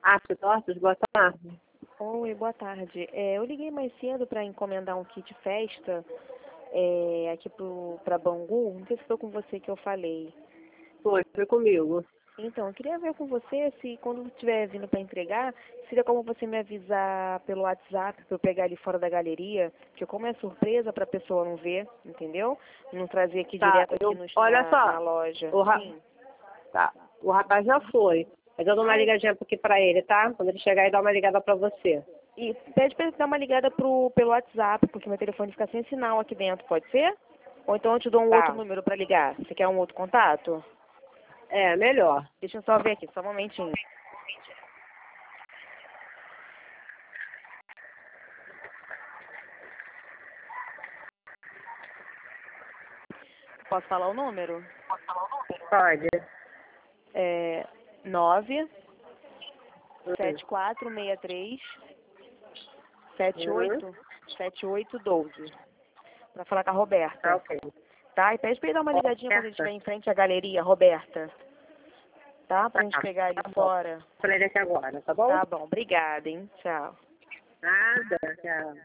Arte Tortas, boa tarde. Oi, boa tarde. Eu liguei mais cedo para encomendar um kit festa aqui para Bangu. Não sei se foi com você que eu falei. Foi comigo. Então, eu queria ver com você se quando estiver vindo para entregar, seria como você me avisar pelo WhatsApp para eu pegar ali fora da galeria, porque como é surpresa para a pessoa não ver, entendeu? Não trazer aqui Tá, direto aqui olha só, na loja. Sim. Tá, o rapaz já foi. Mas eu dou uma ligadinha aqui pra ele, tá? Quando ele chegar, ele dá uma ligada pra você. E pede para ele dar uma ligada pelo WhatsApp, porque meu telefone fica sem sinal aqui dentro, pode ser? Ou então eu te dou um outro número para ligar. Você quer um outro contato? É, melhor. Deixa eu só ver aqui, só um momentinho. Posso falar o número? Pode. 97463 7812. Para falar com a Roberta. Tá, ok. Tá? E pede pra ele dar uma ligadinha quando ele estiver em frente à galeria, Roberta. Tá? Pra gente pegar ele fora. Vou falar ele aqui agora, tá bom? Tá bom, obrigada, hein? Tchau. Nada, tchau.